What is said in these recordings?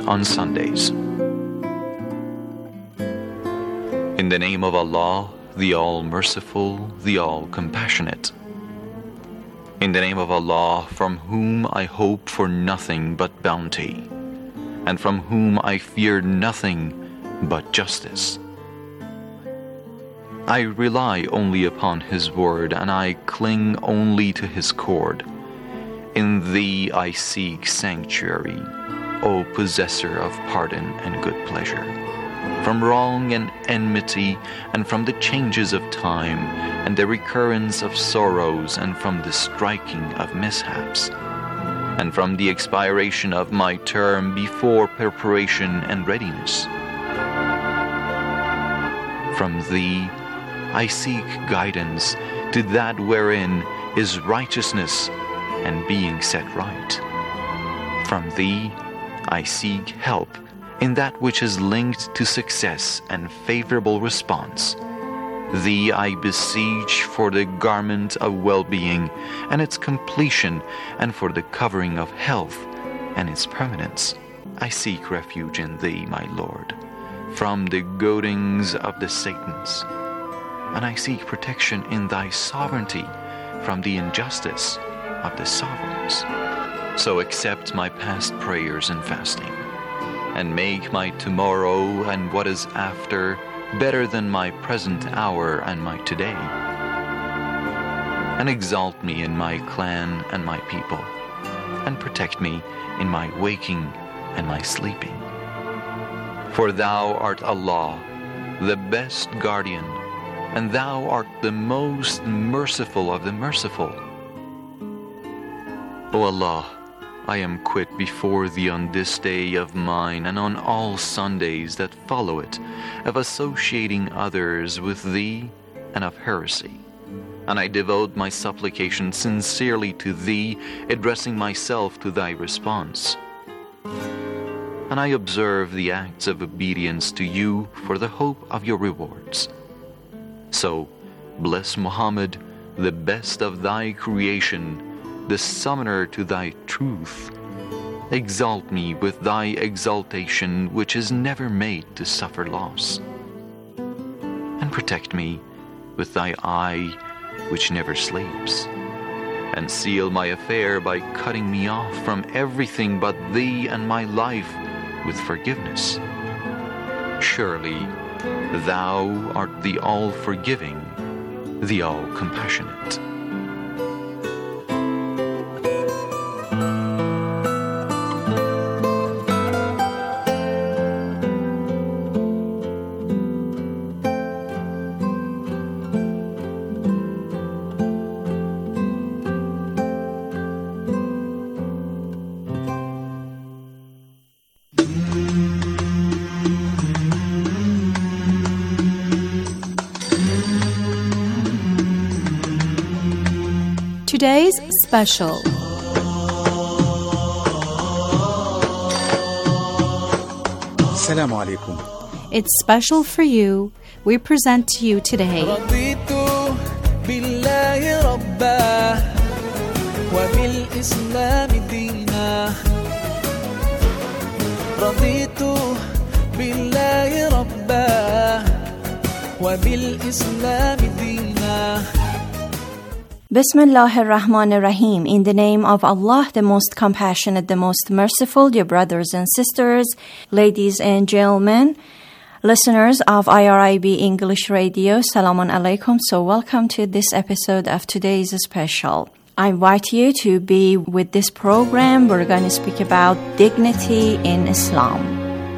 on Sundays. In the name of Allah, the All-Merciful, the All-Compassionate. In the name of Allah, from whom I hope for nothing but bounty, and from whom I fear nothing but justice. I rely only upon His word, and I cling only to His cord. In Thee I seek sanctuary, O possessor of pardon and good pleasure, from wrong and enmity, and from the changes of time, and the recurrence of sorrows, and from the striking of mishaps, and from the expiration of my term before preparation and readiness. From Thee I seek guidance to that wherein is righteousness and being set right. From Thee I seek help in that which is linked to success and favorable response. Thee I beseech for the garment of well-being and its completion, and for the covering of health and its permanence. I seek refuge in Thee, my Lord, from the goadings of the Satans, and I seek protection in Thy sovereignty from the injustice of the sovereigns. So accept my past prayers and fasting, and make my tomorrow and what is after better than my present hour and my today. And exalt me in my clan and my people, and protect me in my waking and my sleeping. For Thou art Allah, the best guardian, and Thou art the most merciful of the merciful. O Allah, I am quit before Thee on this day of mine, and on all Sundays that follow it, of associating others with Thee and of heresy. And I devote my supplication sincerely to Thee, addressing myself to Thy response. And I observe the acts of obedience to You for the hope of Your rewards. So, bless Muhammad, the best of Thy creation, the summoner to Thy truth. Exalt me with Thy exaltation, which is never made to suffer loss. And protect me with Thy eye, which never sleeps. And seal my affair by cutting me off from everything but Thee and my life with forgiveness. Surely, Thou art the all-forgiving, the all-compassionate. Today's special. Assalamu alaikum. It's special for you. We present to you today. رضيت بالله ربا وبالإسلام دينا رضيت بالله ربا وبالإسلام دينا. Bismillah ar-Rahman ar-Rahim. In the name of Allah, the most compassionate, the most merciful, dear brothers and sisters, ladies and gentlemen, listeners of IRIB English Radio, Salamun Alaikum. So welcome to this episode of today's special. I invite you to be with this program. We're going to speak about dignity in Islam.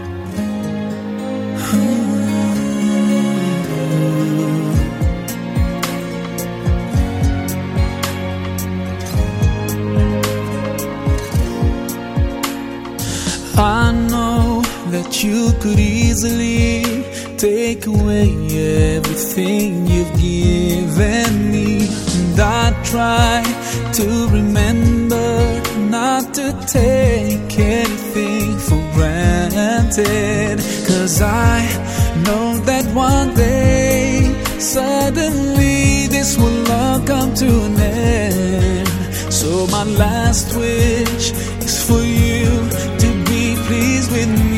I know that you could easily take away everything you've given me, and I try to remember not to take anything for granted, 'cause I know that one day suddenly this will all come to an end. So my last wish is for you to be pleased with me.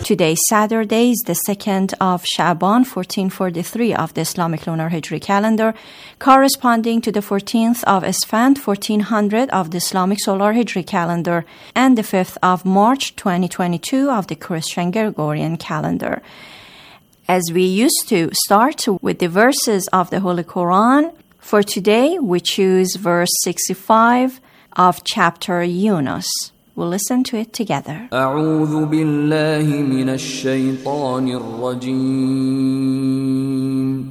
Today, Saturday, is the 2nd of Sha'ban, 1443 of the Islamic Lunar Hijri calendar, corresponding to the 14th of Esfand, 1400 of the Islamic Solar Hijri calendar, and the 5th of March, 2022 of the Christian Gregorian calendar. As we used to start with the verses of the Holy Quran, for today we choose verse 65 of chapter Yunus. We'll listen to it together. أعوذ بالله من الشيطان الرجيم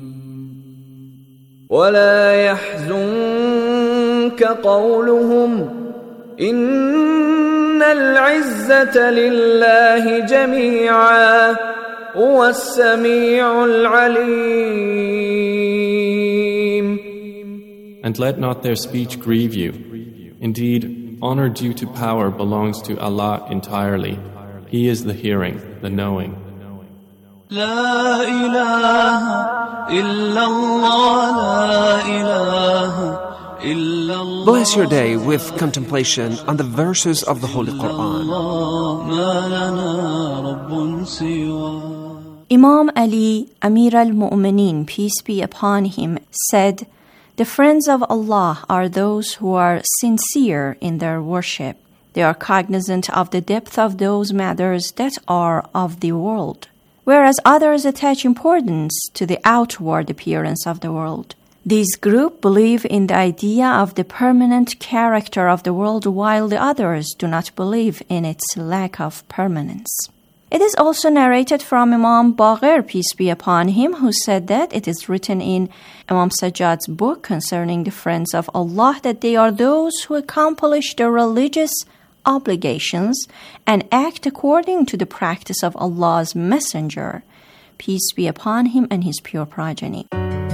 ولا يحزنك قولهم إن العزة لله جميعا هو السميع العليم. And let not their speech grieve you. Indeed, honor due to power belongs to Allah entirely. He is the hearing, the knowing. لا إله إلا الله لا إله إلا الله. Bless your day with contemplation on the verses of the Holy Quran. ما لنا رب سوى. Imam Ali, Amir al-Mu'mineen, peace be upon him, said, "The friends of Allah are those who are sincere in their worship. They are cognizant of the depth of those matters that are of the world, whereas others attach importance to the outward appearance of the world. This group believe in the idea of the permanent character of the world, while the others do not believe in its lack of permanence." It is also narrated from Imam Baqir, peace be upon him, who said that it is written in Imam Sajjad's book concerning the friends of Allah that they are those who accomplish their religious obligations and act according to the practice of Allah's Messenger, peace be upon him and his pure progeny.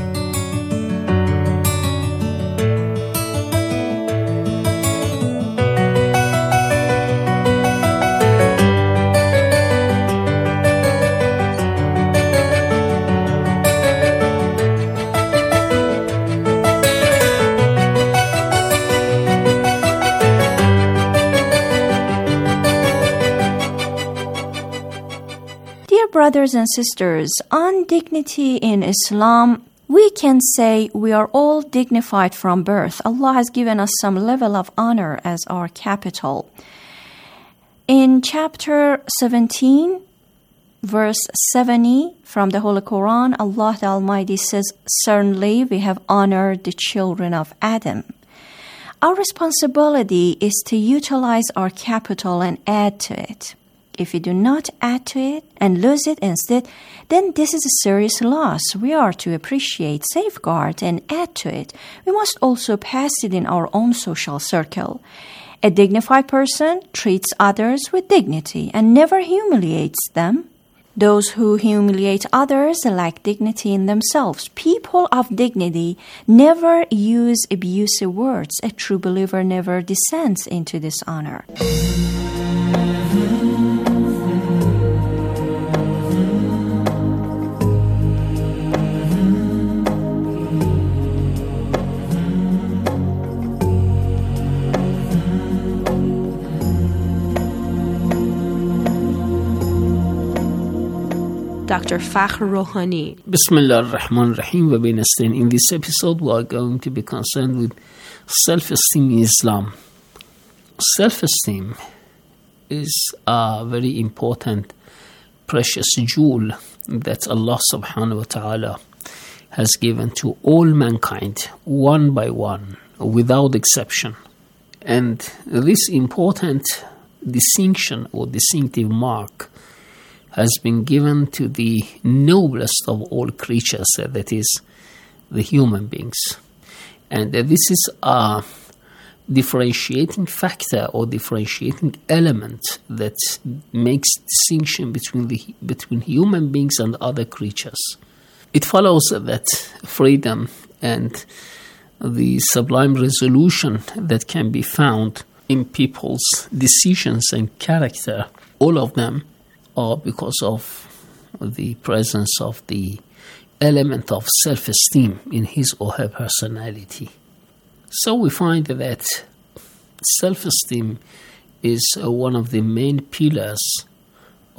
Brothers and sisters, on dignity in Islam, we can say we are all dignified from birth. Allah has given us some level of honor as our capital. In chapter 17, verse 70 from the Holy Quran, Allah the Almighty says, "Certainly we have honored the children of Adam." Our responsibility is to utilize our capital and add to it. If we do not add to it and lose it instead, then this is a serious loss. We are to appreciate, safeguard, and add to it. We must also pass it in our own social circle. A dignified person treats others with dignity and never humiliates them. Those who humiliate others lack dignity in themselves. People of dignity never use abusive words. A true believer never descends into dishonor. Dr. Fakhr Rohani. Bismillah ar-Rahman ar-Rahim wa binastain. In this episode, we are going to be concerned with self-esteem in Islam. Self-esteem is a very important, precious jewel that Allah subhanahu wa ta'ala has given to all mankind, one by one, without exception. And this important distinction or distinctive mark has been given to the noblest of all creatures, that is, the human beings. And this is a differentiating factor or differentiating element that makes distinction between human beings and other creatures. It follows that freedom and the sublime resolution that can be found in people's decisions and character, all of them are because of the presence of the element of self-esteem in his or her personality. So we find that self-esteem is one of the main pillars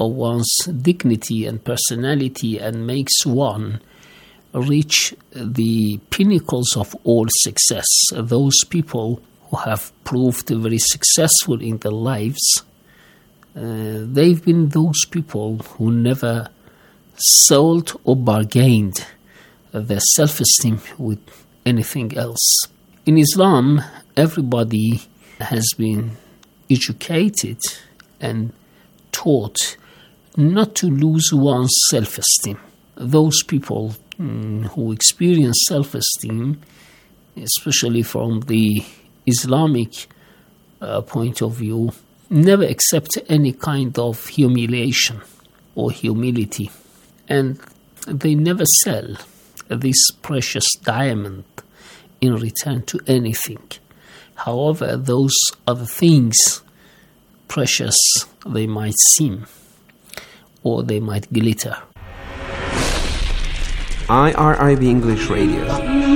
of one's dignity and personality and makes one reach the pinnacles of all success. Those people who have proved very successful in their lives, they've been those people who never sold or bargained their self-esteem with anything else. In Islam, everybody has been educated and taught not to lose one's self-esteem. Those people who experience self-esteem, especially from the Islamic point of view, never accept any kind of humiliation or humility. And they never sell this precious diamond in return to anything. However, those other things, precious they might seem, or they might glitter. IRIB English Radio.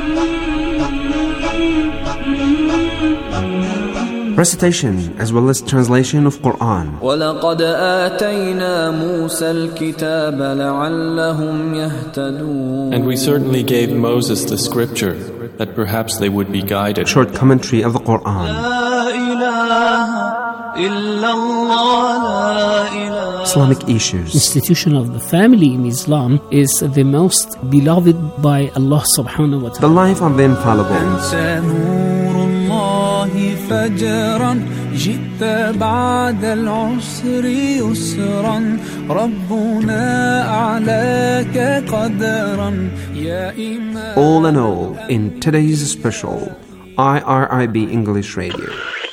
Recitation as well as translation of Quran. وَلَقَدْ آتَيْنَا مُوسَى الْكِتَابَ لَعَلَّهُمْ يَهْتَدُونَ. And we certainly gave Moses the scripture, that perhaps they would be guided. Short commentary of the Quran. Islamic issues. Institution of the family in Islam is the most beloved by Allah subhanahu wa ta'ala. The life of the infallible. فجرا جئت بعد العسر يسرا ربنا أعلاك قدرا يا إمام. All in all, in today's special IRIB English Radio.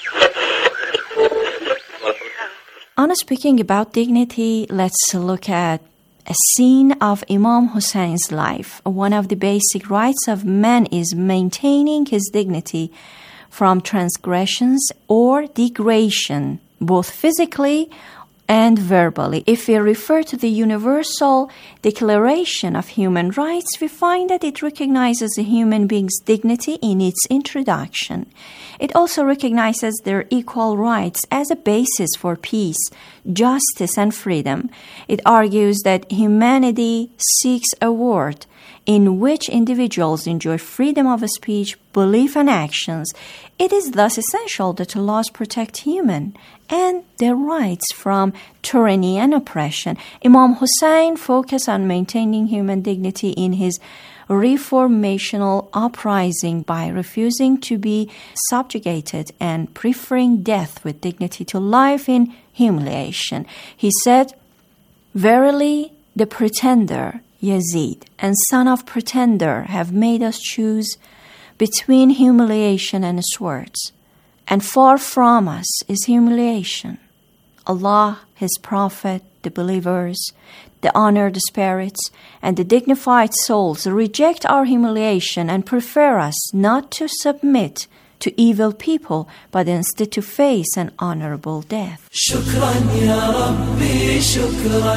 On speaking about dignity, let's look at a scene of Imam Hussein's life. One of the basic rights of man is maintaining his dignity from transgressions or degradation, both physically and verbally. If we refer to the Universal Declaration of Human Rights, we find that it recognizes a human being's dignity in its introduction. It also recognizes their equal rights as a basis for peace, justice, and freedom. It argues that humanity seeks a world in which individuals enjoy freedom of speech, belief, and actions. It is thus essential that laws protect human and their rights from tyranny and oppression. Imam Hussein focused on maintaining human dignity in his reformational uprising by refusing to be subjugated and preferring death with dignity to life in humiliation. He said, "Verily, the pretender, Yazid, and son of pretender have made us choose between humiliation and swords, and far from us is humiliation. Allah, His Prophet, the believers, the honored spirits, and the dignified souls reject our humiliation and prefer us not to submit to evil people, but instead to face an honorable death." شكرا يا ربي شكرا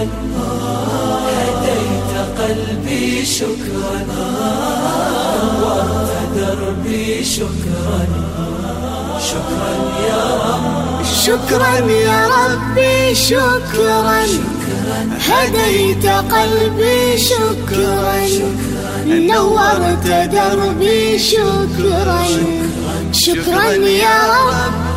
هديت قلبي شكرا نورت دربي شكرا شكرا يا رب شكرا يا ربي شكرا هديت قلبي شكرا نورت دربي شكرا شكرا يا رب.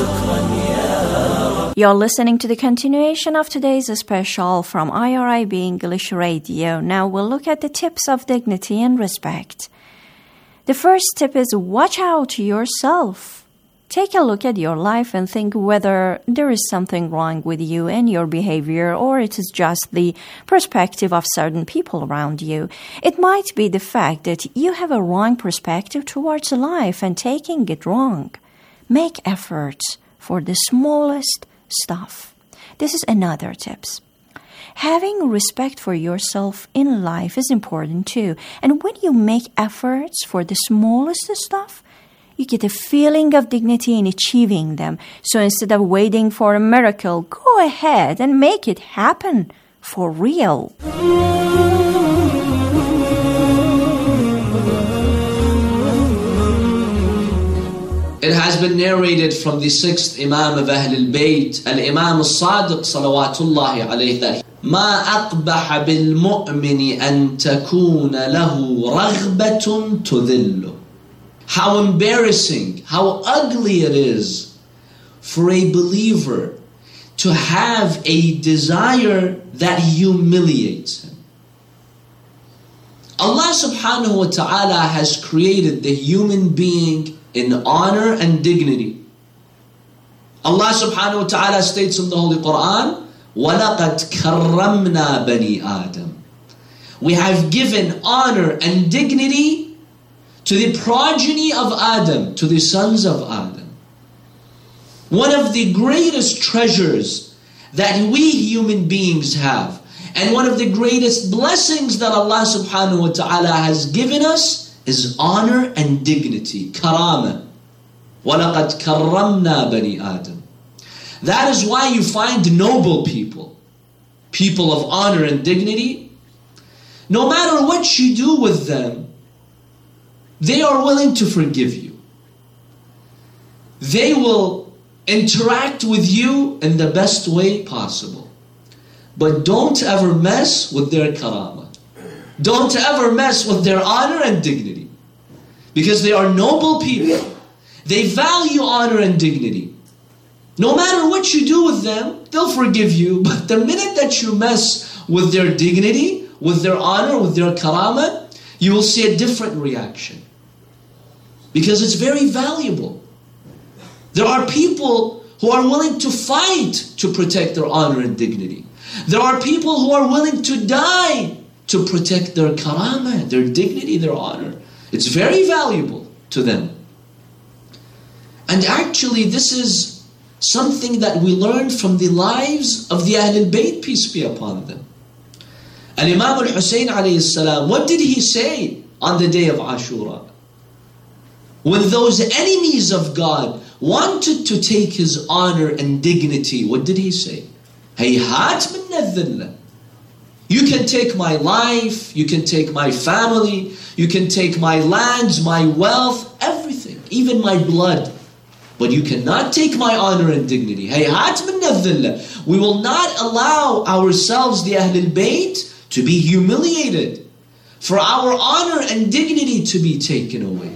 You're listening to the continuation of today's special from IRIB English Radio. Now we'll look at the tips of dignity and respect. The first tip is watch out to yourself. Take a look at your life and think whether there is something wrong with you and your behavior, or it is just the perspective of certain people around you. It might be the fact that you have a wrong perspective towards life and taking it wrong. Make efforts for the smallest stuff. This is another tip. Having respect for yourself in life is important too. And when you make efforts for the smallest stuff, you get a feeling of dignity in achieving them. So instead of waiting for a miracle, go ahead and make it happen for real. It has been narrated from the sixth Imam of Ahl al-Bayt, Al-Imam al-Sadiq salawatullahi alayhi, that مَا أَقْبَحَ بِالْمُؤْمِنِ أَن تَكُونَ لَهُ رَغْبَةٌ تُذِلُّ. How embarrassing, how ugly it is for a believer to have a desire that humiliates him. Allah subhanahu wa ta'ala has created the human being in honor and dignity. Allah subhanahu wa ta'ala states in the Holy Quran, وَلَقَدْ كَرَّمْنَا بَنِي آدَمَ. We have given honor and dignity to the progeny of Adam, to the sons of Adam. One of the greatest treasures that we human beings have, and one of the greatest blessings that Allah subhanahu wa ta'ala has given us, is honor and dignity, karama. وَلَقَدْ كَرَّمْنَا بَنِي آدَمَ. That is why you find noble people, people of honor and dignity, no matter what you do with them, they are willing to forgive you. They will interact with you in the best way possible. But don't ever mess with their karama. Don't ever mess with their honor and dignity. Because they are noble people. They value honor and dignity. No matter what you do with them, they'll forgive you. But the minute that you mess with their dignity, with their honor, with their karama, you will see a different reaction. Because it's very valuable. There are people who are willing to fight to protect their honor and dignity. There are people who are willing to die to protect their karama, their dignity, their honor. It's very valuable to them. And actually, this is something that we learned from the lives of the Ahl al-Bayt, peace be upon them. Al-Imam al-Hussein alayhi salam, what did he say on the day of Ashura? When those enemies of God wanted to take his honor and dignity, what did he say? Hayhat min adh-dhillah. You can take my life, you can take my family, you can take my lands, my wealth, everything, even my blood. But you cannot take my honor and dignity. Hayhat min adh-dhillah. We will not allow ourselves, the Ahl al-Bayt, to be humiliated, for our honor and dignity to be taken away.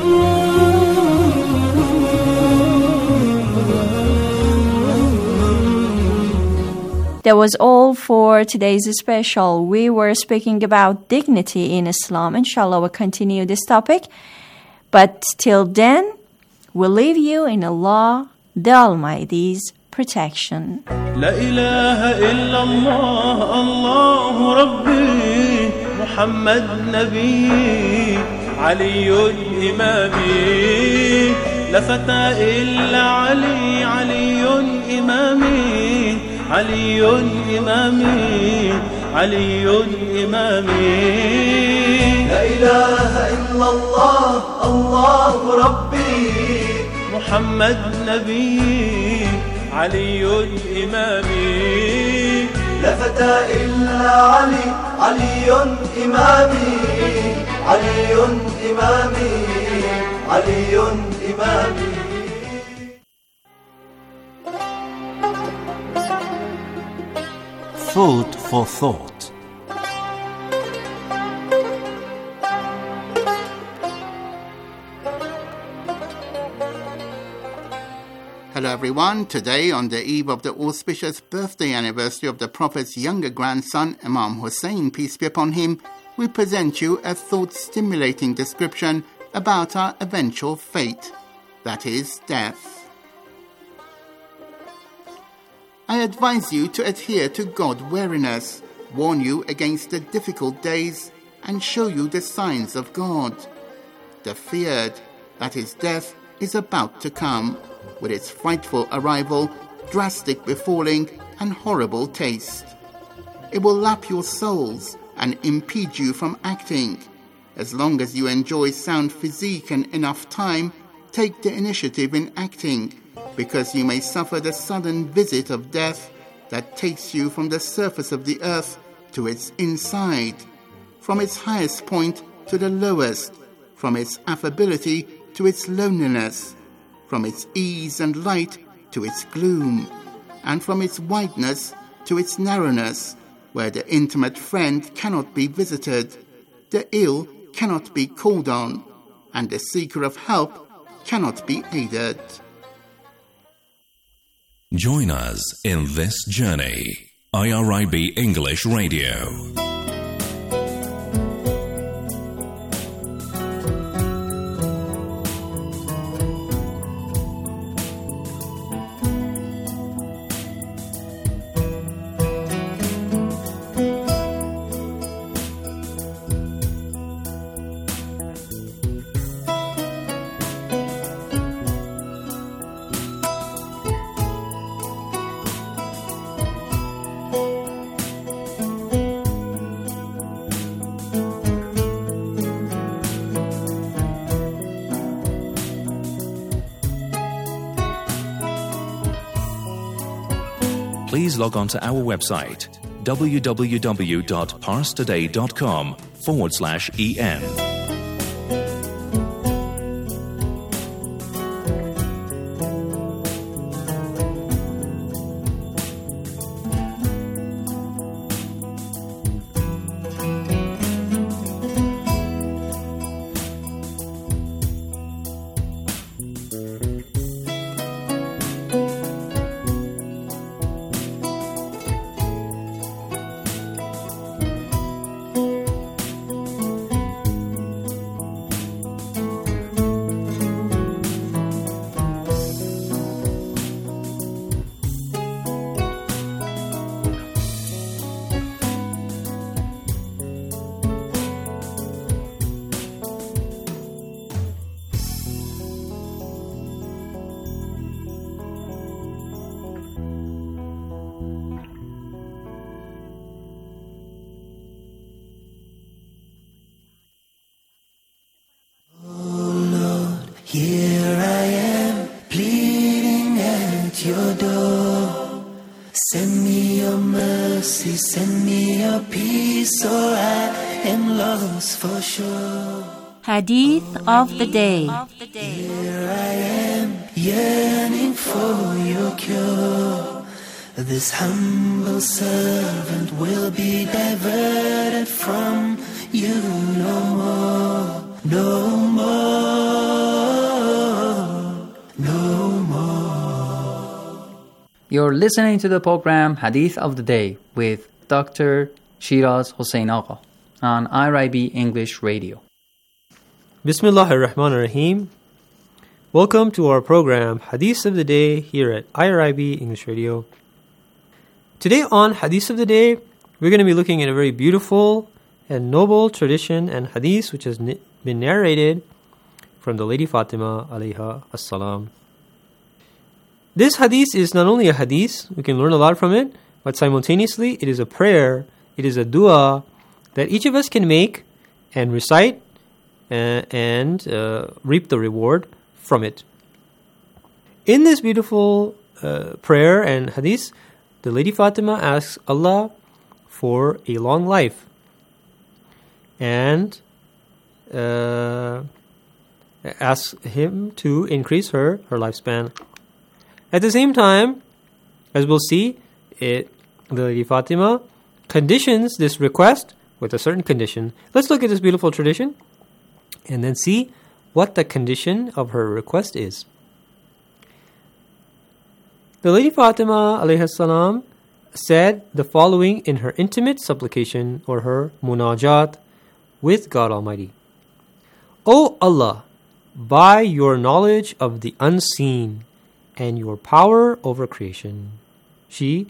That was all for today's special. We were speaking about dignity in Islam. Inshallah, we'll continue this topic. But till then, we'll leave you in Allah, the Almighty's protection. La ilaha illallah, Allahu Rabbi, Muhammad Nabi, Aliyun Imami, La fata illa Ali, Aliyun Imami, Aliyun Imami, Aliyun Imami. La ilaha illallah, Allahu Rabbi, Muhammad Nabi, Aliyun Imami. La fata illa Ali, Aliyun Imami, Aliyun Imami, Aliyun Imami. Food for thought. Hello everyone, today on the eve of the auspicious birthday anniversary of the Prophet's younger grandson, Imam Hussein, peace be upon him, we present you a thought-stimulating description about our eventual fate, that is, death. I advise you to adhere to God-wariness, warn you against the difficult days, and show you the signs of God. The feared, that is death, is about to come, with its frightful arrival, drastic befalling, and horrible taste. It will lap your souls and impede you from acting. As long as you enjoy sound physique and enough time, take the initiative in acting, because you may suffer the sudden visit of death that takes you from the surface of the earth to its inside, from its highest point to the lowest, from its affability to its loneliness. from its ease and light to its gloom, and from its wideness to its narrowness, where the intimate friend cannot be visited, the ill cannot be called on, and the seeker of help cannot be aided. Join us in this journey. IRIB English Radio. Please log on to our website www.parstoday.com/EN. Here I am, pleading at your door. Send me your mercy, send me your peace, or I am lost for sure. Hadith of the Day. Here I am, yearning for your cure. This humble servant will be diverted from you no more, no more, no more. You're listening to the program Hadith of the Day with Dr. Shiraz Hossein Agha on IRIB English Radio. Bismillahir Rahmanir Rahim. Welcome to our program Hadith of the Day here at IRIB English Radio. Today on Hadith of the Day, we're going to be looking at a very beautiful and noble tradition and hadith which has been narrated from the Lady Fatima alayha as-salam. This hadith is not only a hadith, we can learn a lot from it, but simultaneously it is a prayer, it is a dua that each of us can make and recite and reap the reward from it. In this beautiful prayer and hadith, the Lady Fatima asks Allah for a long life and asks Him to increase her lifespan. At the same time, as we'll see, the Lady Fatima conditions this request with a certain condition. Let's look at this beautiful tradition and then see what the condition of her request is. The Lady Fatima alayhi salam said the following in her intimate supplication or her munajat with God Almighty. O Allah, by your knowledge of the unseen and your power over creation. She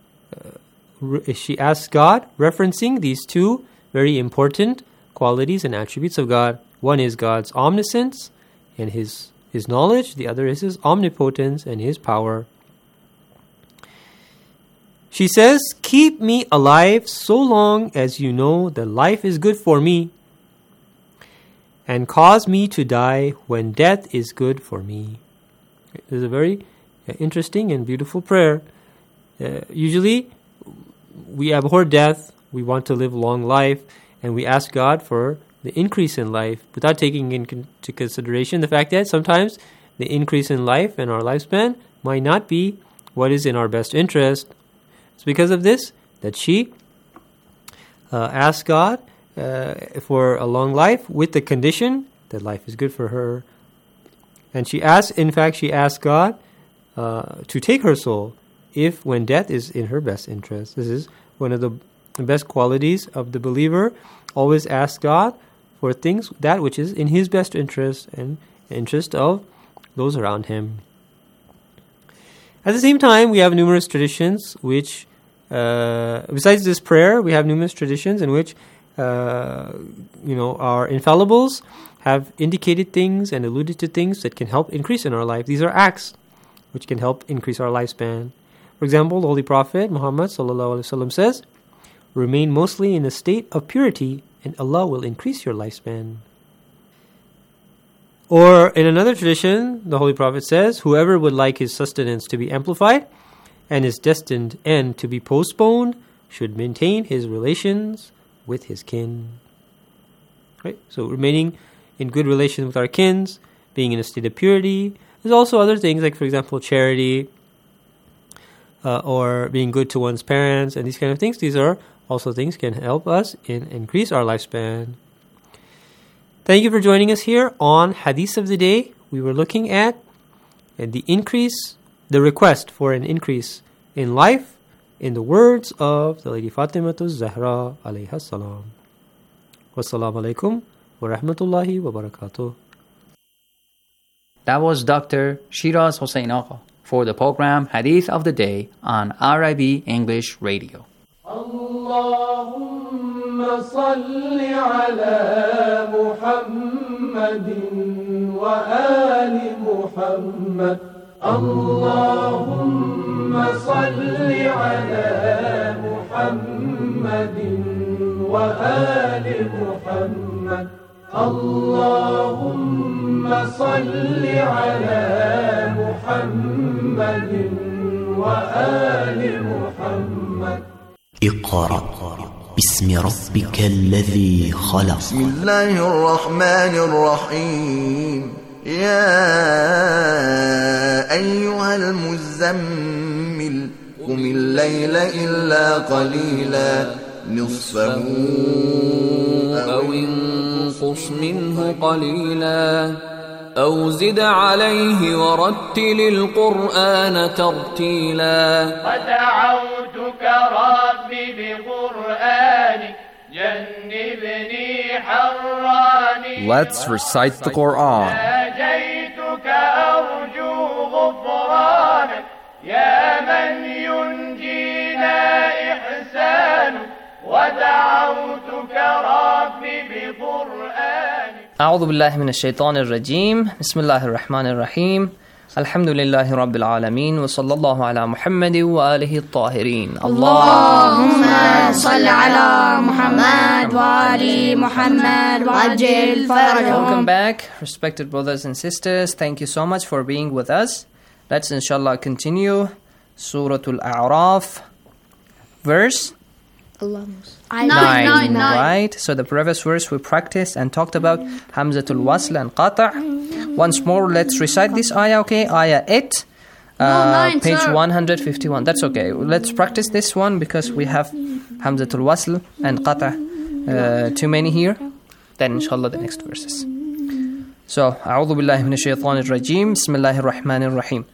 asks God, referencing these two very important qualities and attributes of God. One is God's omniscience and His knowledge. The other is His omnipotence and His power. She says, keep me alive so long as you know that life is good for me, and cause me to die when death is good for me. This is a very interesting and beautiful prayer. Usually, we abhor death, we want to live long life, and we ask God for the increase in life without taking into consideration the fact that sometimes the increase in life and our lifespan might not be what is in our best interest. It's because of this that she asked God for a long life with the condition that life is good for her. And she asked God to take her soul if when death is in her best interest. This is one of the best qualities of the believer. Always ask God for things, that which is in his best interest and interest of those around him. At the same time, we have numerous traditions which, besides this prayer, we have numerous traditions in which, our infallibles have indicated things and alluded to things that can help increase in our life. These are acts which can help increase our lifespan. For example, the Holy Prophet Muhammad ﷺ says, "Remain mostly in a state of purity, and Allah will increase your lifespan." Or in another tradition, the Holy Prophet says, "Whoever would like his sustenance to be amplified and his destined end to be postponed should maintain his relations with his kin." Right? So remaining in good relations with our kins, being in a state of purity. There's also other things like, for example, charity, or being good to one's parents, and these kind of things. These are also things can help us increase our lifespan. Thank you for joining us here on Hadith of the Day. We were looking at the request for an increase in life in the words of the Lady Fatimatu Zahra alayha salam. Wassalamu alaikum wa rahmatullahi wa barakatuh. That was Dr. Shiraz Hossein Agha for the program Hadith of the Day on RIB English Radio. اللهم صل على محمد وآل محمد اللهم صل على محمد وآل محمد اللهم صل على محمد وآل محمد اقرأ باسم ربك الذي خلق. بسم الله الرحمن الرحيم. يا أيها المزمل قم الليل إلا قليلا نصفه أو انقص منه قليلا أو زد عليه ورتل القرآن ترتيلا ودعوتك ربي بقرآنك جنبني حراني. Let's recite the Quran. ناجيتك أرجو غفرانك يا من ينجينا إحسانك ودعوتك ربي بقرآنك. أعوذ بالله من الشيطان الرجيم. بسم الله الرحمن الرحيم. الحمد لله رب العالمين وصلى الله على محمد وآله الطاهرين. اللهم صل على محمد وآل محمد وعجل فرجهم. Welcome back, respected brothers and sisters. Thank you so much for being with us. Let's inshallah continue Surah Al-A'raf, verse 9. Right? So the previous verse we practiced and talked about Hamzatul Wasl and Qata'. Once more, let's recite this ayah, okay? Ayah 8, page 151. That's okay. Let's practice this one because we have Hamzatul Wasl and Qata', too many here. Then inshallah the next verses. So, أعوذ بالله من الشيطان الرجيم. بسم الله الرحمن الرحيم.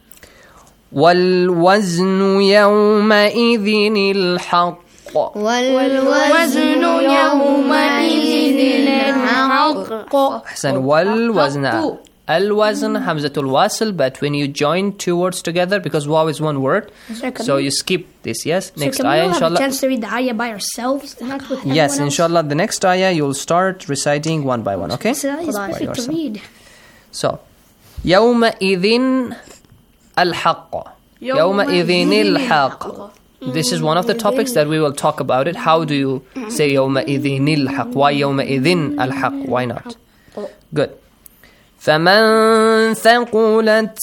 والوزن يومئذ الحق. والوزن يومئذ الحق. أحسن. والوزن. Al-wazn, Hamzatul Wasl, but when you join two words together, because waw is one word, so you skip this, yes? So next ayah, ayah, inshallah. Have a inshallah. chance to read the ayah by ourselves? Yes, inshallah, the next ayah you'll start reciting one by one, okay? So it's perfect to read. So, يومئذ الحق. يومئذ الحق. This is one of the topics that we will talk about it. How do you say يومئذ الحق? Why يومئذ الحق? Why not? Good. فمن ثقلت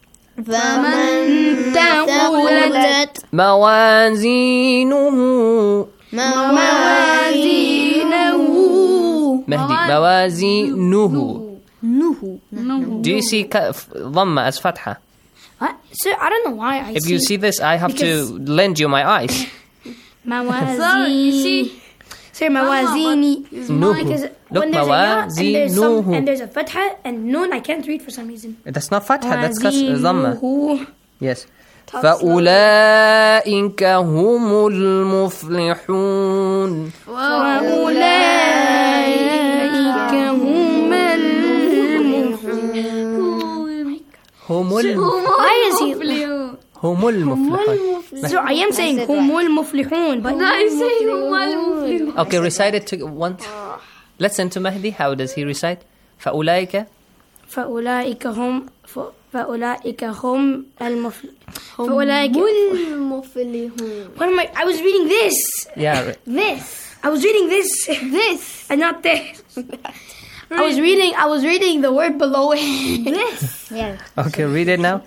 موازينه مهدي موازينه Do you see dhamma as fatha? Sir, I don't know why. If you see this, I have to lend you my eyes. Mawazini. You see? Sir, mawazini. Because when there's a ya and there's a fatha and noon, I can't read for some reason. That's not fatha, that's dhamma. Yes. فأولئك هم المفلحون. فأولئك هم المفلحون. Why is he? هم المفلحون. So I am saying هم المفلحون, but no, I'm saying هم المفلحون. Okay, recite it once. Listen to Mahdi. How does he recite? فأولئك هم المفلحون. What am I was reading this. Yeah. Right. This. I was reading this. This. And not this. I was reading the word below it. This. Yeah. Okay, read it now.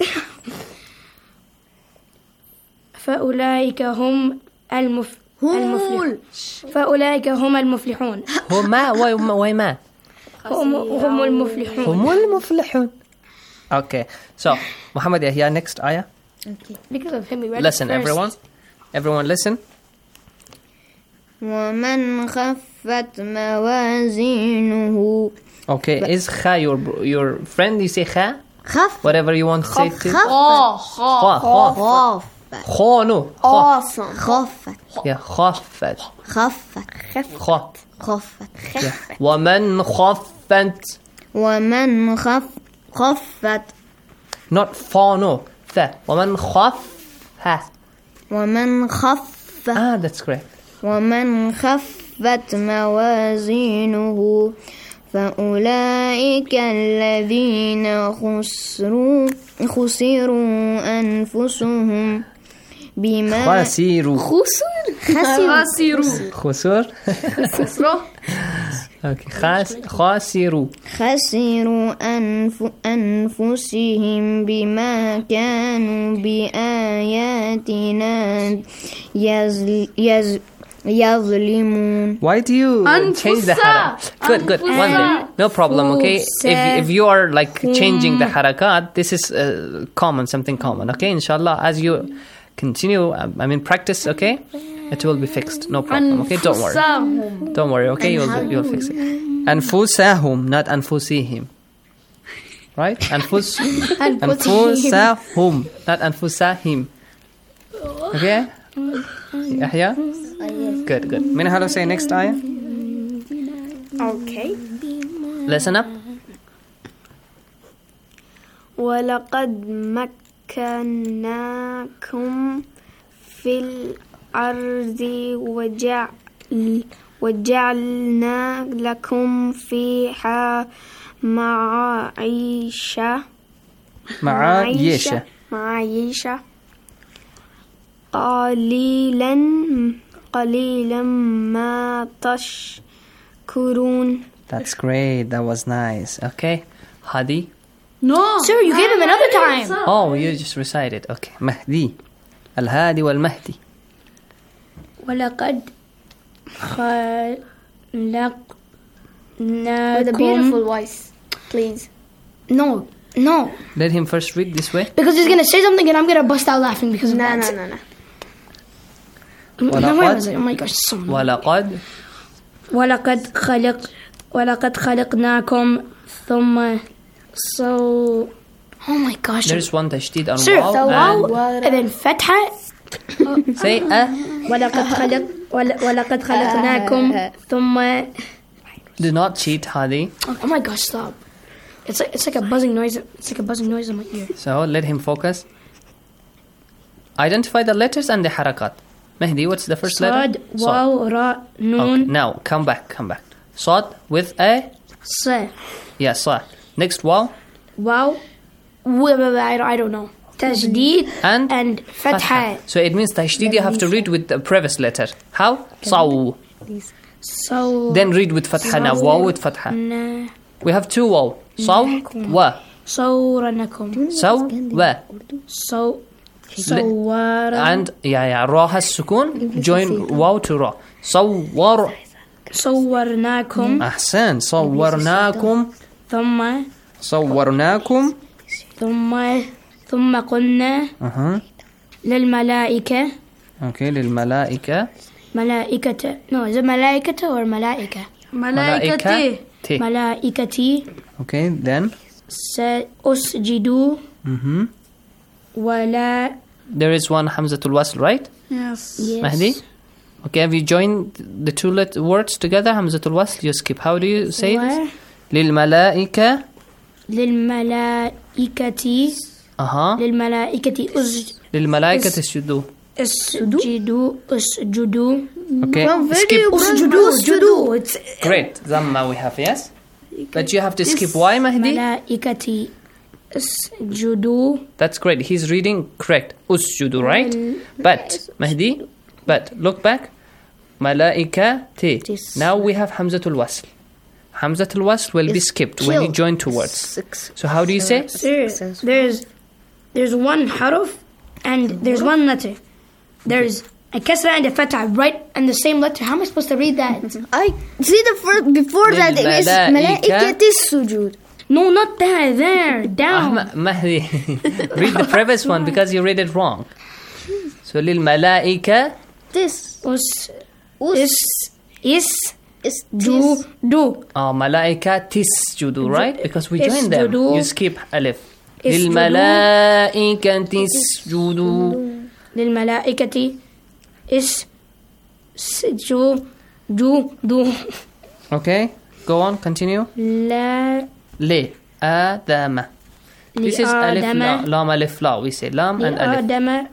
فأولئك هم المفلحون. فأولئك هم المفلحون. هما وما هم المفلحون. هم المفلحون. Okay, so Muhammad Yahya, next ayah. Okay. Because of him, we read listen, it first. everyone, listen. ومن خفت موازينه. Okay, is kha your friend? You say kha? خف. Whatever you want to say to. خفت. Awesome. خفت. Yeah, خفت. خفت. خفت. Yeah. ومن خفت. ومن خفت. Not fa, no. Fa. ومن خف. ومن خف. That's correct. ومن خفت موازينه فأولئك الذين خسروا أنفسهم بما خسروا. Okay. خسروا أنفسهم بما كانوا بآياتنا يظلمون. Why do you change the harakat? Good. One thing. No problem, okay? If you are like changing the harakat, this is something common, okay? Inshallah, as you continue, practice, okay? It will be fixed, no problem, okay? Don't worry, okay? You'll fix it. Anfusahum, not anfusihim. Right? Anfusahum, not anfusahim. Okay? Yahya? Good. Mina, how to say next ayah? Okay. Listen up. وَلَقَدْ مَكَّنَّاكُمْ فِي الْأَرْضِ وَجَعَلْنَا لَكُمْ فِيهَا معايشة قليلا ما تشكرون. That's great. That was nice. Okay. Hadi? No. Sir, you gave him another time. Oh, you just recited. Okay. Mahdi. Al-Hadi wal-Mahdi. وَلَقَدْ خَلَقْنَاكُمْ. With a beautiful voice, please. No. Let him first read this way. Because he's going to say something and I'm going to bust out laughing because of that. No. Oh my gosh, so ولقد خلقناكم ثم oh my gosh. There's one tashdid on waw and then fatha. Say ولقد خلقناكم ثم. Do not cheat, Hadi. Oh my gosh, stop. It's like a buzzing noise. It's like a buzzing noise in my ear. So let him focus. Identify the letters and the harakat. Mahdi, what's the first letter? Sad, waw, ra, noon. Okay, now, come back. Sad with a? Sa. Yeah, sa. Next, waw? Waw. I don't know. Tajdeed and fatha. So it means tajdeed you have to read with the previous letter. How? Saw. So. Then read with fatha now. Waw with fatha. We have two waw. Saw, wa. Sawranakum. Saw, wa. And ra has sukun, join waw to ra. صورناكم أحسن. صورناكم ثم صورناكم. ثم قلنا للملائكة. Okay, للملائكة. ملائكة. No, is it ملائكة or ملائكة? ملائكتي. ملائكتي. Okay, then. سأسجد. ولا. There is one Hamzatul Wasl, right? Yes. Mahdi? Okay, have you joined the two words together? Hamzatul Wasl, you skip. How do you say this? للملائكة. للملائكة. للملائكة للملائكة اسجدوا. اسجدوا. Okay, skip. اسجدوا. Great. Zamma we have, yes? But you have to skip. Why, Mahdi? ملائكة اسجدوا. That's great. He's reading correct. Usjudu, right? But, Mahdi, look back. Malaikati. Now we have Hamzatul Wasl. Hamzatul Wasl will be skipped when you join two words. So how do you say? There's one haruf and there's one letter. There's a kasra and a fatha right and the same letter. How am I supposed to read that? I see the first before that it is malaikati sujud. No, not that. There, down. Mahdi, read the previous one because you read it wrong. So lil malaika. This do. Malaika tisjudu, right? Because we join them. You skip alif. Lil malaika tisjudu. Lil malaikati isjudu. Okay, go on, continue. Le Adama. This is alif la, lam alif la. We say lam and alif. Adama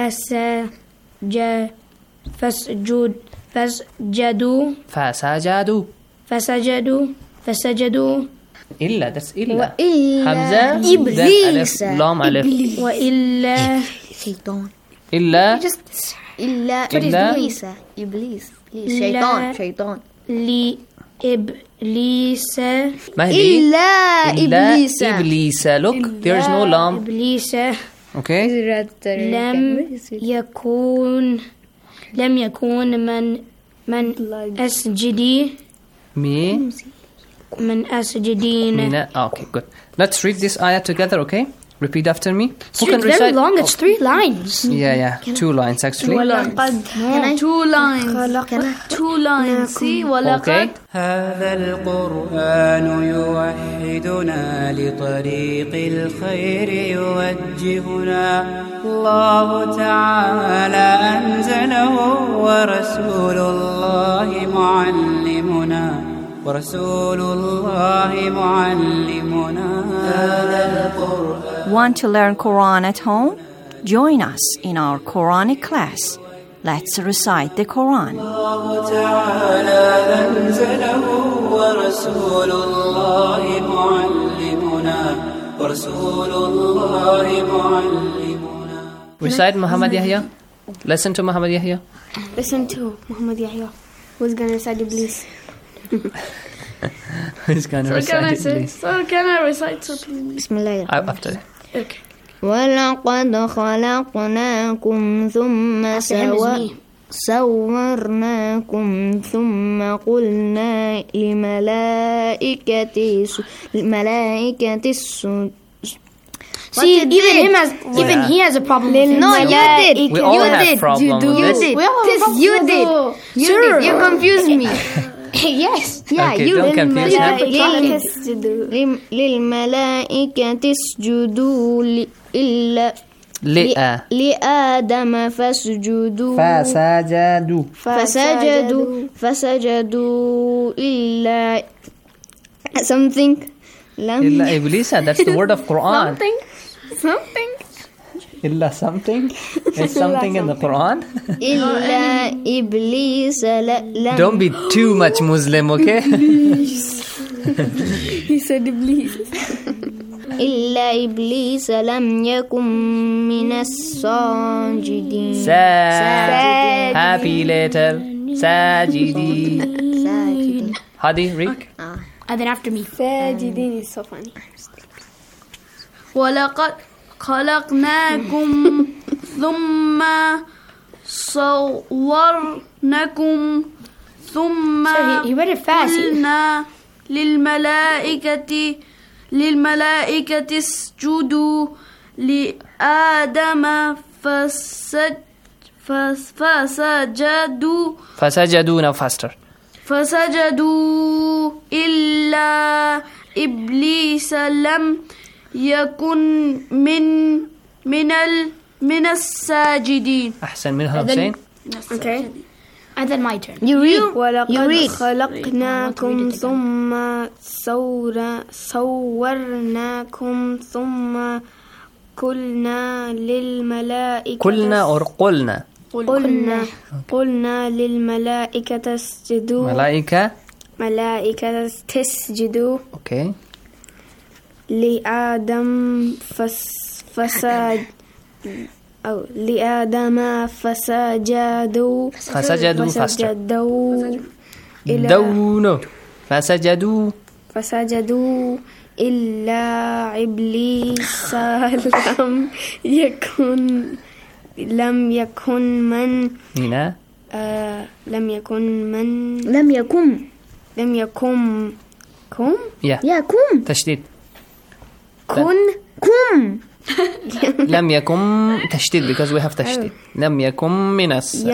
fasajadu. Illa, that's illa. Hamza, Iblis, lam alif. Wa illa shaitan. Illa Iblis. Shaitan. Li Iblisa. Illa Iblisa. Look, there is no lam. Iblisa. Okay. لم يكون من أسجدي. Me. من أسجدين. Okay, good. Let's read this ayah together, okay? Repeat after me. It's very long. It's 3 lines. Yeah. 2 lines actually. Two lines. See, okay. هذا القرآن يوحدنا لطريق الخير يوجهنا الله تعالى أنزله ورسول الله معلمنا Want to learn Quran at home? Join us in our Quranic class. Let's recite the Quran. Recite Muhammad Yahya. Listen to Muhammad Yahya. Listen to Muhammad Yahya. Who's going to recite Iblis? Who's going to recite Iblis? So can I recite something? Bismillah. After. Okay. وَلَقَدْ خَلَقْنَاكُمْ ثُمَّ صورناكم ثم قلنا للملائكة See, even he has a problem. No, you did. We all have problems with this. You did. You confused me. Yes. Yeah, okay, you don't confuse him. للملائكة اسجدوا إلا لآدم فسجدوا إلا something. إلا إبليس. That's the word of Quran. Something. Illa something? It's something in the Quran? Illa Iblis. Don't be too much Muslim, okay? He said Iblis. Illa Iblis lam yakum minas sajidin. Happy letter. Sajidi. Hadi, read. And then after me. Sajidin is so funny. وَلَقَدْ خَلَقْنَاكُمْ ثُمَّ صَوَّرْنَاكُمْ ثُمَّ he read it fast. قُلْنَا لِلْمَلَائِكَةِ للملائكة اسجدوا لآدم فسجدوا now faster فسجدوا إلا إبليس لم يكن من الساجدين. أحسن منها حسين. Okay. And then my turn. You read. ولقد خلقناكم ثم صورناكم ثم قلنا للملائكة قلنا للملائكة اسجدوا ملائكة تسجدوا okay. لآدم لآدم فسجدوا إلا إبليس لم يكن تشديد لم يكن تشديد because we have تشديد لم يكن من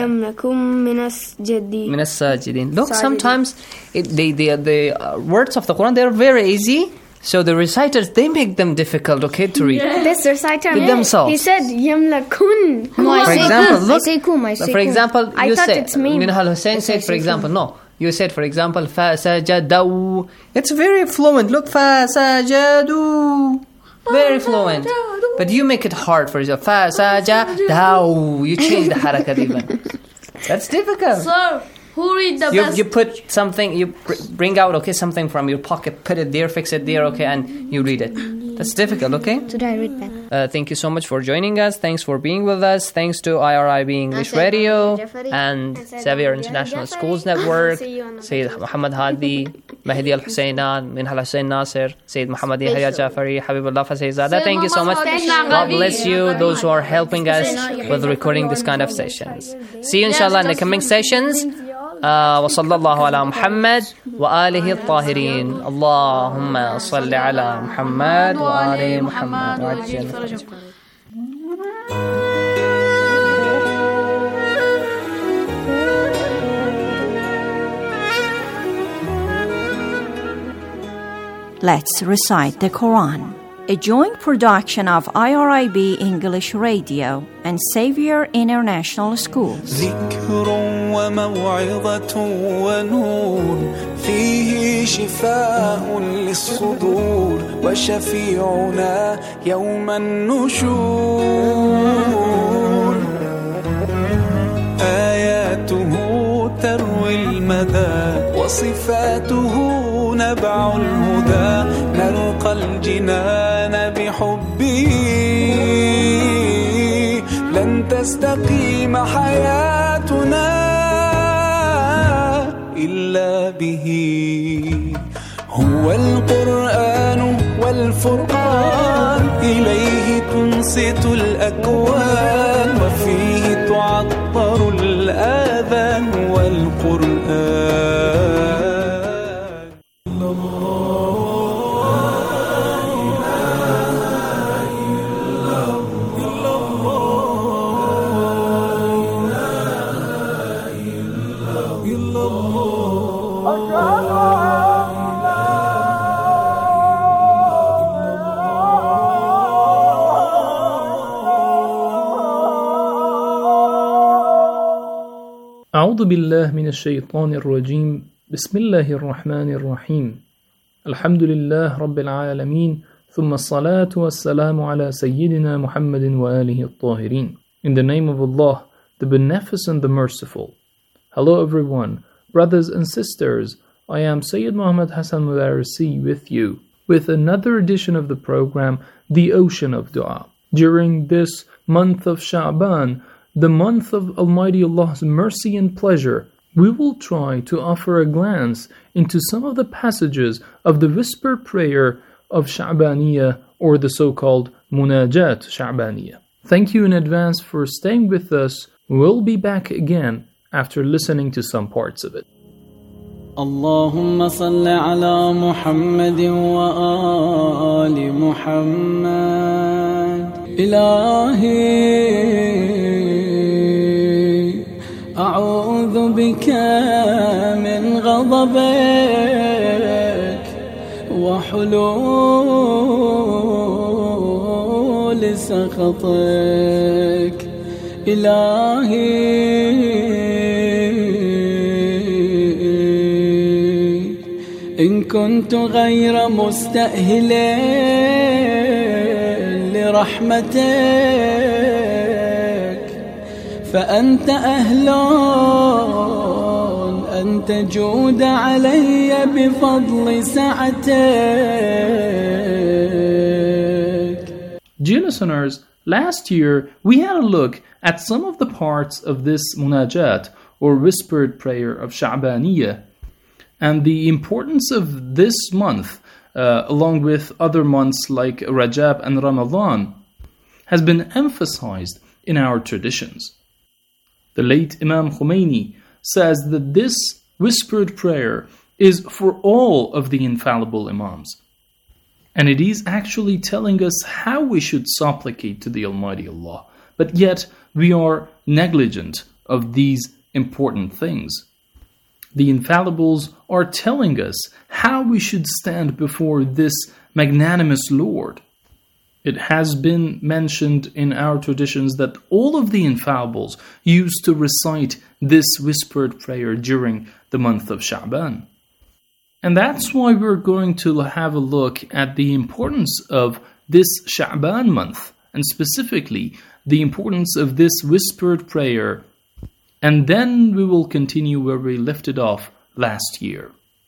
الساجدين. Look, sometimes the words of the Quran, they're very easy, so the reciters, they make them difficult, okay, to read. This reciter with themselves. He said يملكون. For example, look, I say kum. for example, I thought it's me. Minhal Hussein said, for example, no. You said, for example, فَسَجَدَوْا. It's very fluent. Look, فَسَجَدُوا. Very fluent. But you make it hard, for example. فَسَجَدَوْا. You change the harakat even. That's difficult. Sir, who read the best? You put something, you bring out, okay, something from your pocket, put it there, fix it there, okay, and you read it. That's difficult, okay? Should I read that? Thank you so much for joining us. Thanks for being with us. Thanks to IRIB English Radio and Xavier International Schools Network, Sayyid Muhammad Hadi, Mahdi Al-Husaynan, Minhal Hussein Nasir, Sayyid Muhammad Yahya Jafari, Habibullah Fasayzada. Thank you so much. God bless you, those who are helping us with recording this kind of sessions. See you inshallah in the coming sessions. وصلى الله على محمد وآله الطاهرين. اللهم صل على محمد وآل محمد وعجل فرجهم. Let's recite the Quran. A joint production of IRIB English Radio and Xavier International Schools. ذكر وموعظة ونور فيه شفاء للصدور وشفيعنا يوم النشور آياته تروي المدى وصفاته نبع الهدى نرقى الجنان بحبه لن تستقيم حياتنا إلا به هو القرآن والفرقان إليه تنصت الأكوان وفيه تعطر الآذان والقرآن أعوذ بالله من الشيطان الرجيم بسم الله الرحمن الرحيم الحمد لله رب العالمين ثم الصلاة والسلام على سيدنا محمد وآله الطاهرين. In the name of Allah, the Beneficent, the Merciful. Hello everyone, brothers and sisters. I am Sayyid Muhammad Hassan Mudarisi with you with another edition of the program, The Ocean of Dua. During this month of Sha'ban, the month of Almighty Allah's mercy and pleasure, we will try to offer a glance into some of the passages of the whisper prayer of Sha'baniyah, or the so-called Munajat Sha'baniyah. Thank you in advance for staying with us. We'll be back again after listening to some parts of it. اللهم صل على محمد وآل محمد. إلهي أعوذ بك من غضبك وحلول سخطك. إلهي إن كنت غير مستأهل لرحمتك فأنت أهل أن تجود علي بفضل سعتك. Dear listeners, last year we had a look at some of the parts of this munajat or whispered prayer of Sha'baniyah, and the importance of this month, along with other months like Rajab and Ramadan, has been emphasized in our traditions. The late Imam Khomeini says that this whispered prayer is for all of the infallible Imams. And it is actually telling us how we should supplicate to the Almighty Allah. But yet, we are negligent of these important things. The infallibles are telling us how we should stand before this magnanimous Lord. It has been mentioned in our traditions that all of the infallibles used to recite this whispered prayer during the month of Sha'ban. And that's why we're going to have a look at the importance of this Sha'ban month, and specifically the importance of this whispered prayer. And then we will continue where we left off last year.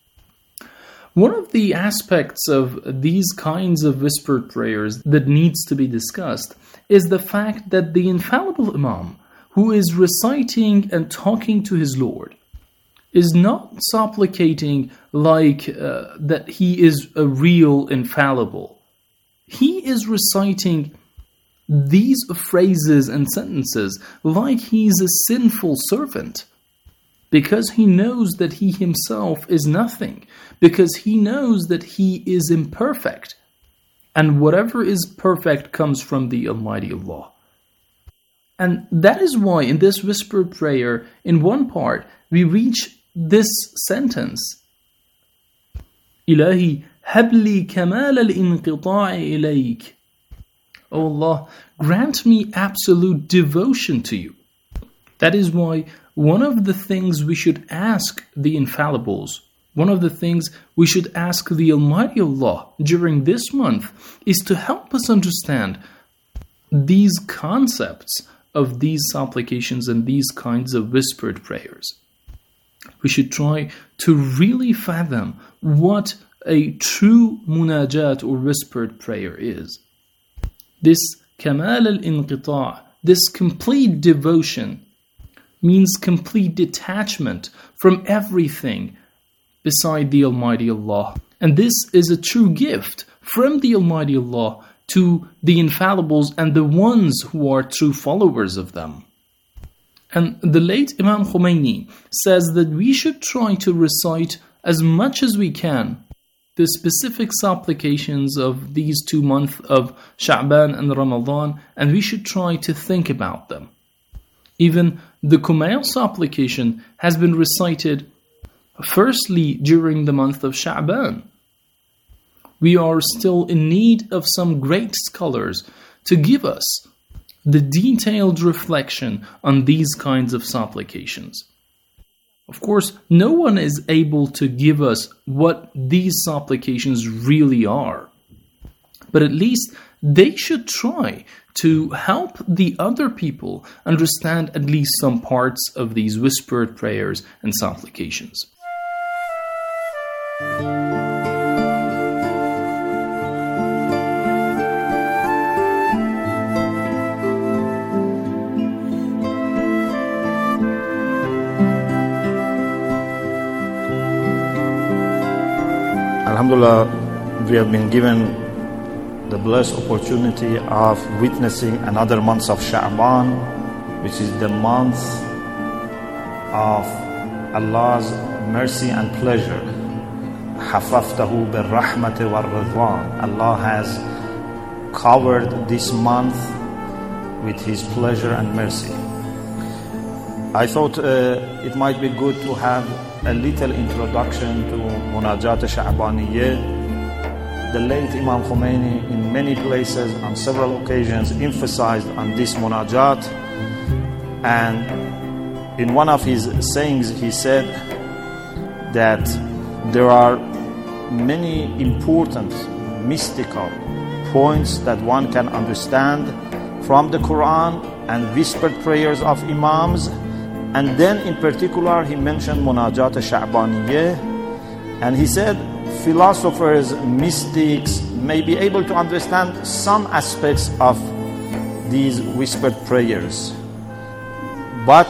One of the aspects of these kinds of whispered prayers that needs to be discussed is the fact that the infallible Imam, who is reciting and talking to his Lord, is not supplicating like that he is a real infallible. He is reciting these phrases and sentences like he's a sinful servant, because he knows that he himself is nothing, because he knows that he is imperfect, and whatever is perfect comes from the Almighty Allah. And that is why in this whispered prayer, in one part, we reach this sentence, Ilahi habli kamal al-inqita'i ilayk. O Allah, grant me absolute devotion to you. That is why one of the things we should ask the infallibles, one of the things we should ask the Almighty Allah during this month is to help us understand these concepts of these supplications and these kinds of whispered prayers. We should try to really fathom what a true munajat or whispered prayer is. This kamal al-inqita', this complete devotion, means complete detachment from everything beside the Almighty Allah. And this is a true gift from the Almighty Allah to the infallibles and the ones who are true followers of them. And the late Imam Khomeini says that we should try to recite as much as we can the specific supplications of these 2 months of Sha'ban and Ramadan, and we should try to think about them. Even the Kumail supplication has been recited firstly during the month of Sha'ban. We are still in need of some great scholars to give us the detailed reflection on these kinds of supplications. Of course, no one is able to give us what these supplications really are. But at least they should try to help the other people understand at least some parts of these whispered prayers and supplications. Alhamdulillah, we have been given the blessed opportunity of witnessing another month of Sha'ban, which is the month of Allah's mercy and pleasure. حَفَفْتَهُ بِالرَّحْمَةِ وَالرِّضْوَانِ. Allah has covered this month with His pleasure and mercy. I thought it might be good to have a little introduction to Munajat Sha'baniyah. The late Imam Khomeini in many places on several occasions emphasized on this munajat, and in one of his sayings he said that there are many important mystical points that one can understand from the Quran and whispered prayers of Imams. And then in particular he mentioned Munajat Sha'baniyah, and he said philosophers, mystics may be able to understand some aspects of these whispered prayers. But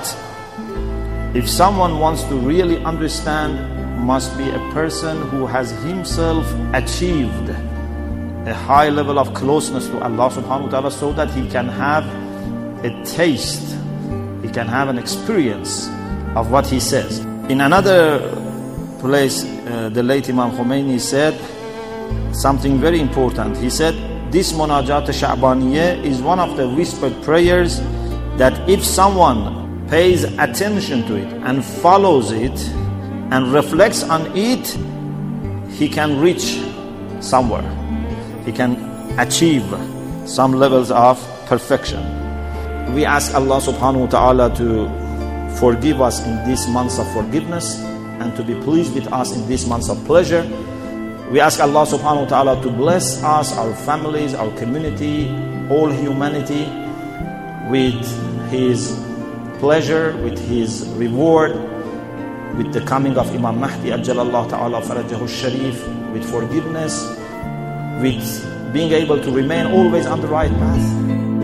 if someone wants to really understand, must be a person who has himself achieved a high level of closeness to Allah subhanahu wa ta'ala, so that he can have a taste, he can have an experience of what he says. In another place, the late Imam Khomeini said something very important. He said, this Munajat Sha'baniyah is one of the whispered prayers that if someone pays attention to it and follows it and reflects on it, he can reach somewhere. He can achieve some levels of perfection. We ask Allah subhanahu wa ta'ala to forgive us in these months of forgiveness and to be pleased with us in these months of pleasure. We ask Allah subhanahu wa ta'ala to bless us, our families, our community, all humanity with His pleasure, with His reward, with the coming of Imam Mahdi Ajjalallahu ta'ala farajahu sharif, with forgiveness, with being able to remain always on the right path.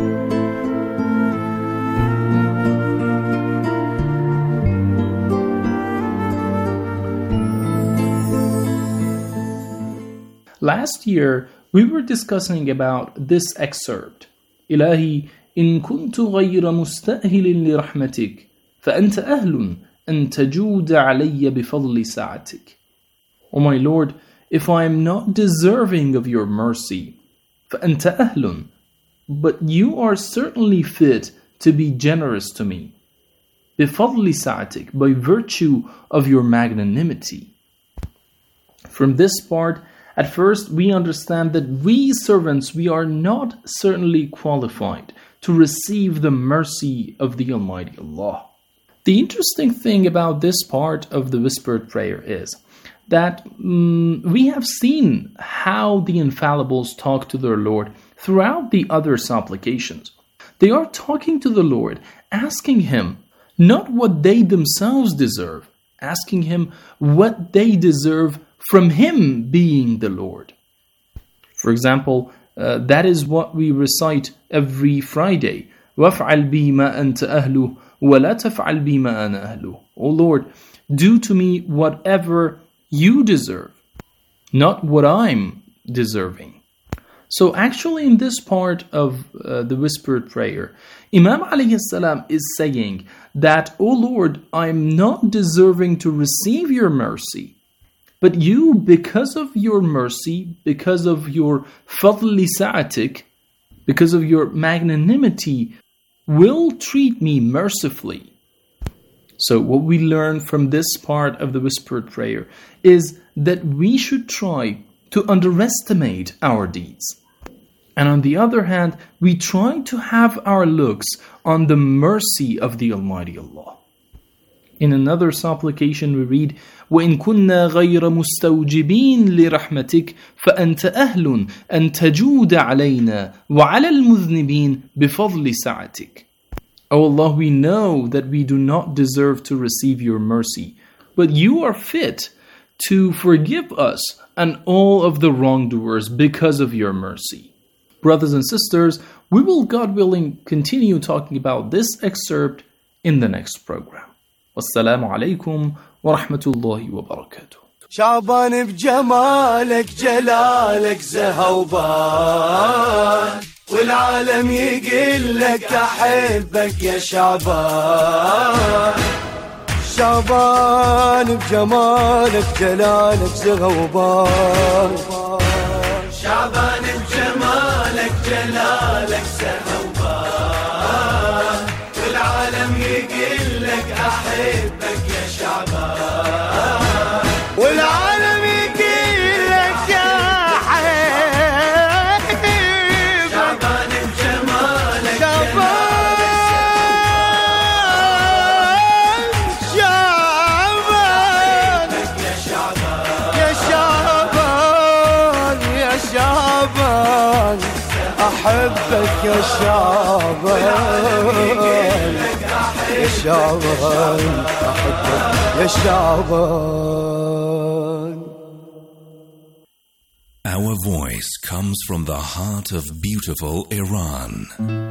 Last year, we were discussing about this excerpt. إلهي إن كنت غير مستأهل لرحمتك فأنت أهل أن تجود علي بفضل ساعتك. O my Lord, if I am not deserving of your mercy, فأنت أهل, but you are certainly fit to be generous to me. بفضل ساعتك, by virtue of your magnanimity. From this part, at first, we understand that we servants, we are not certainly qualified to receive the mercy of the Almighty Allah. The interesting thing about this part of the whispered prayer is that we have seen how the infallibles talk to their Lord throughout the other supplications. They are talking to the Lord, asking Him not what they themselves deserve, asking Him what they deserve from Him being the Lord. For example, that is what we recite every Friday. وَافْعَلْ بِي مَا أَنْتَ أَهْلُهُ وَلَا تَفْعَلْ بِي مَا أَنَا أَهْلُهُ. O Lord, do to me whatever you deserve, not what I'm deserving. So actually in this part of the whispered prayer, Imam alayhi salam is saying that, O Lord, I'm not deserving to receive your mercy, but you, because of your mercy, because of your fadli sa'atik, because of your magnanimity, will treat me mercifully. So what we learn from this part of the whispered prayer is that we should try to underestimate our deeds. And on the other hand, we try to have our looks on the mercy of the Almighty Allah. In another supplication we read, وَإِن كُنَّا غَيْرَ مُسْتَوْجِبِينَ لِرَحْمَتِكَ فَأَنْتَ أَهْلٌ أَن تَجُودَ عَلَيْنَا وَعَلَى الْمُذْنِبِينَ بِفَضْلِ سَعَتِكَ. O Allah, we know that we do not deserve to receive your mercy, but you are fit to forgive us and all of the wrongdoers because of your mercy. Brothers and sisters, we will, God willing, continue talking about this excerpt in the next program. Wassalamu alaikum wa rahmatullahi wa barakatuh. شعبان بجمالك جلالك زهوبان والعالم يقول لك أحبك يا شعبان شعبان بجمالك جلالك زغوبان شعبان بجمالك جلالك سهوبان والعالم يقول لك أحبك يا شعبان والعالم يقول لك يا حبيب شعبان بجمالك أحبك يا شعبان يا شعبان أحبك يا شعبان. Our voice comes from the heart of beautiful Iran.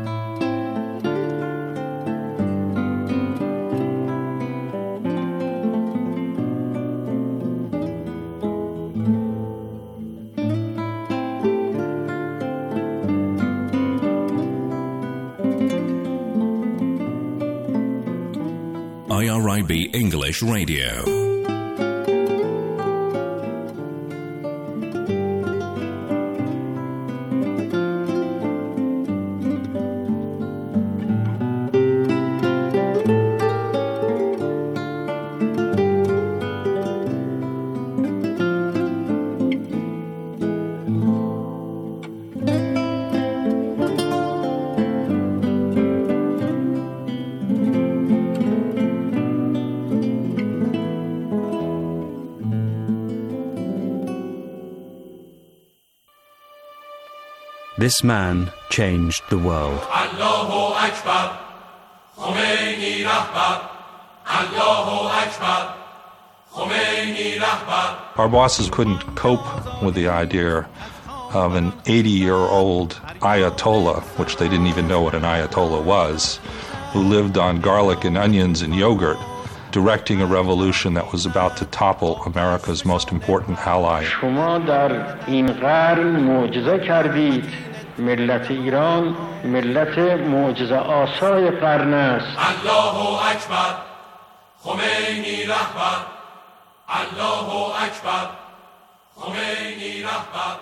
IRIB English Radio. This man changed the world. Allahu Akbar, Khomeini Rahbar, Allahu Akbar, Khomeini Rahbar. Our bosses couldn't cope with the idea of an 80-year-old Ayatollah, which they didn't even know what an Ayatollah was, who lived on garlic and onions and yogurt, directing a revolution that was about to topple America's most important ally. شما در این قرن معجزه کردید. ملت ایران ملت معجزه آسای قرن است. Allahu Akbar, Khomeini Rahbar, Allahu Akbar, Khomeini Rahbar,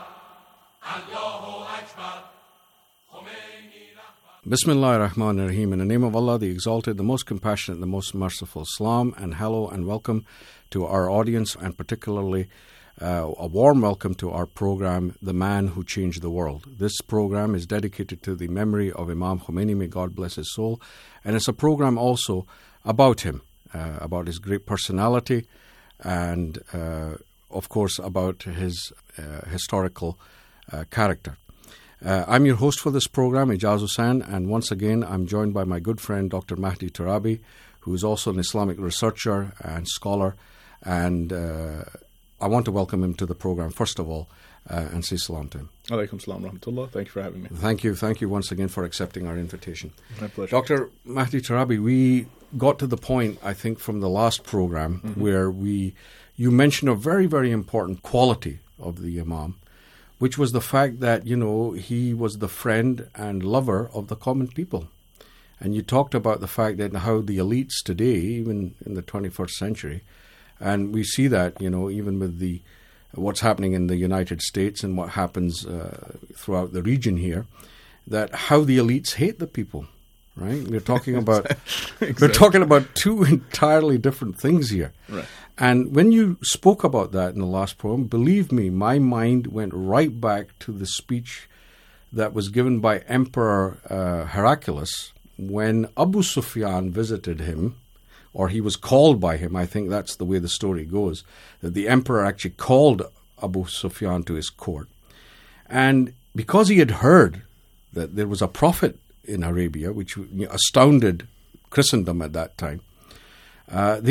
Allahu Akbar, Khomeini Rahbar. Bismillah ar-Rahman ar-Rahim. In the name of Allah, the Exalted, the Most Compassionate, the Most Merciful. Salam and hello and welcome to our audience, and particularly a warm welcome to our program, The Man Who Changed the World. This program is dedicated to the memory of Imam Khomeini, may God bless his soul, and it's a program also about him, about his great personality, and of course about his historical character. I'm your host for this program, Ijaz Hussain, and once again I'm joined by my good friend Dr. Mahdi Turabi, who is also an Islamic researcher and scholar, and I want to welcome him to the program, first of all, and say salam to him. Alaikum salam rahmatullah. Thank you for having me. Thank you once again for accepting our invitation. My pleasure. Dr. Mahdi Turabi, we got to the point, I think, from the last program where you mentioned a very, very important quality of the Imam, which was the fact that, he was the friend and lover of the common people. And you talked about the fact that how the elites today, even in the 21st century, and we see that, even with what's happening in the United States and what happens throughout the region here, that how the elites hate the people, right? We're talking about Exactly. We're talking about two entirely different things here. Right. And when you spoke about that in the last program, believe me, my mind went right back to the speech that was given by Emperor Heraclius when Abu Sufyan visited him, or he was called by him. I think that's the way the story goes, that the emperor actually called Abu Sufyan to his court. And because he had heard that there was a prophet in Arabia, which astounded Christendom at that time,